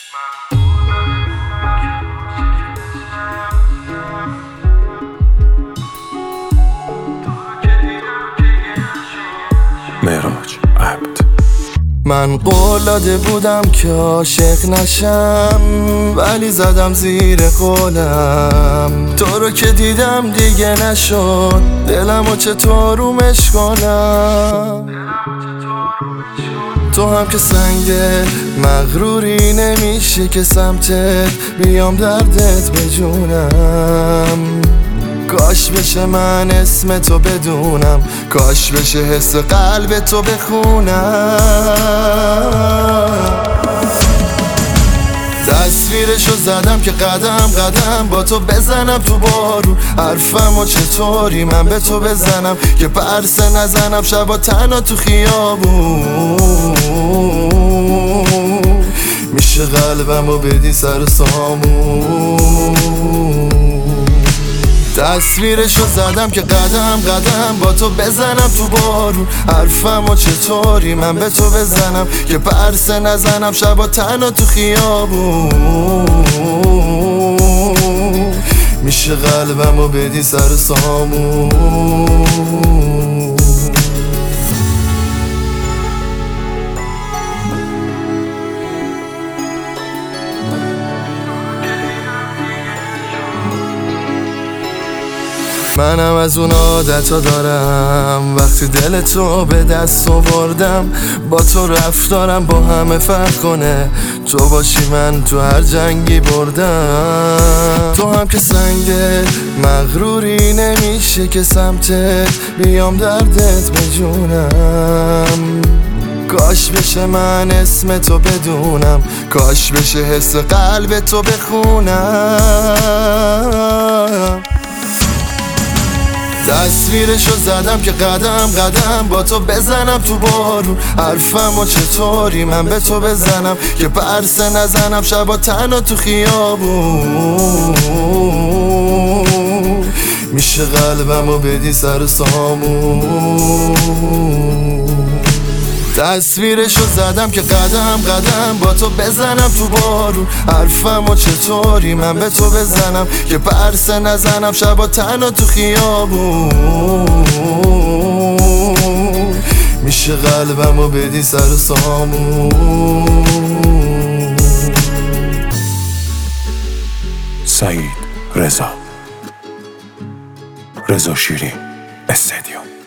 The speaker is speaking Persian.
معراج عبد. من قول داده بودم که عاشق نشم، ولی زدم زیر قولم. تو رو که دیدم دیگه نشد، دلمو چطورومش کنم. تو هم که سنگه مغروری، نمیشه که سمتت بیام دردت بجونم. کاش بشه من اسم تو بدونم، کاش بشه حس قلب تو بخونم. تصویرشو زدم که قدم قدم با تو بزنم تو بارون. حرفمو چطوری من به تو بزنم که پرسه نزنم شبا تنها تو خیابون. میشه قلبمو بدی سر سامون. تصویرشو زدم که قدم قدم با تو بزنم تو بارون. حرفمو چطوری من به تو بزنم که پرسه نزنم شبا تنها تو خیابون. میشه قلبمو بدی سر سامون. منم از اون عادتا دارم، وقتی دل تو به دست آوردم با تو رفتارم با همه فرق کنه. تو باشی من تو هر جنگی بردم. تو هم که سنگه مغروری، نمیشه که سمتت بیام دردت بجونم. کاش بشه من اسم تو بدونم، کاش بشه حس قلب تو بخونم. تصویرشو زدم که قدم قدم با تو بزنم تو بارون. حرفمو چطوری من به تو بزنم که پرسه نزنم شبا تنها تو خیابون. میشه قلبمو بدی سر سامون. تصویرشو زدم که قدم قدم با تو بزنم تو بارون. حرفمو چطوری من به تو بزنم که پرسه نزنم شبا تنها تو خیابون. میشه قلبمو بدی سر سامون. سعید رضا شیرین استادیوم.